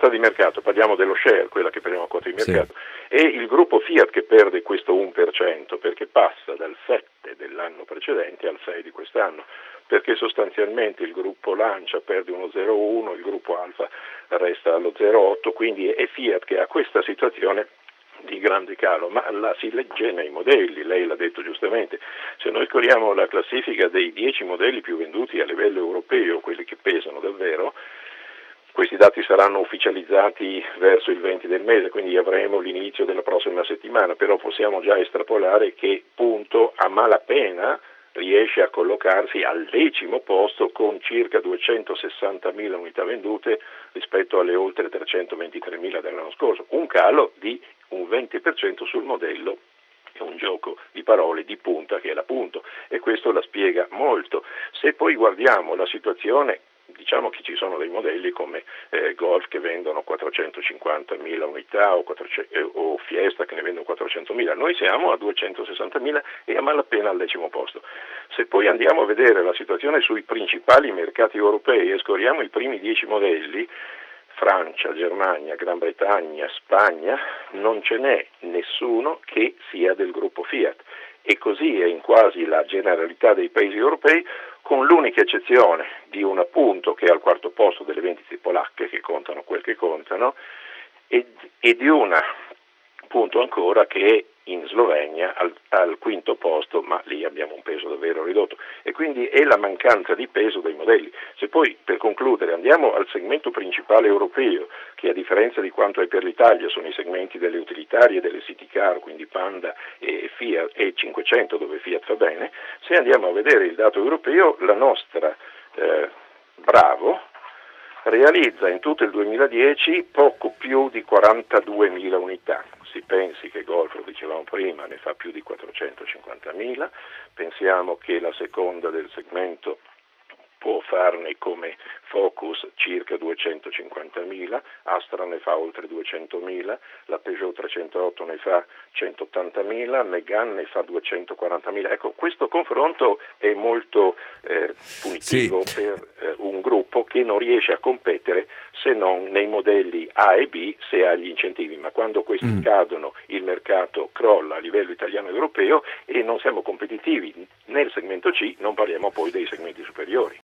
quota di mercato, parliamo dello share, quella che prendiamo a quota di mercato, è il gruppo Fiat che perde questo 1% perché passa dal 7 dell'anno precedente al 6 di quest'anno, perché sostanzialmente il gruppo Lancia perde uno 0,1, il gruppo Alfa resta allo 0,8, quindi è Fiat che ha questa situazione di grande calo, ma la si legge nei modelli, lei l'ha detto giustamente. Se noi scorriamo la classifica dei 10 modelli più venduti a livello europeo, quelli che pesano davvero, questi dati saranno ufficializzati verso il 20 del mese, quindi avremo l'inizio della prossima settimana, però possiamo già estrapolare che Punto a malapena riesce a collocarsi al 10° posto con circa 260.000 unità vendute rispetto alle oltre 323.000 dell'anno scorso, un calo di un 20% sul modello. È un gioco di parole di punta che è la Punto e questo la spiega molto. Se poi guardiamo la situazione, diciamo che ci sono dei modelli come Golf che vendono 450.000 unità o Fiesta che ne vendono 400.000, noi siamo a 260.000 e a malapena al 10° posto. Se poi andiamo a vedere la situazione sui principali mercati europei e scorriamo i primi 10 modelli, Francia, Germania, Gran Bretagna, Spagna, non ce n'è nessuno che sia del gruppo Fiat e così è in quasi la generalità dei paesi europei, con l'unica eccezione di un Punto che è al 4° posto delle vendite polacche che contano quel che contano e di una Punto ancora che è in Slovenia al 5° posto, ma lì abbiamo un peso davvero ridotto e quindi è la mancanza di peso dei modelli. Se poi per concludere andiamo al segmento principale europeo, che a differenza di quanto è per l'Italia sono i segmenti delle utilitarie e delle city car, quindi Panda e Fiat e 500 dove Fiat fa bene, se andiamo a vedere il dato europeo la nostra Bravo realizza in tutto il 2010 poco più di 42.000 unità. Si pensi che Golf, lo dicevamo prima, ne fa più di 450.000, pensiamo che la seconda del segmento può farne come Focus circa 250.000, Astra ne fa oltre 200.000, la Peugeot 308 ne fa 180.000, Megane ne fa 240.000. Ecco, questo confronto è molto punitivo per un gruppo che non riesce a competere se non nei modelli A e B se ha gli incentivi, ma quando questi cadono il mercato crolla a livello italiano e europeo e non siamo competitivi nel segmento C, non parliamo poi dei segmenti superiori.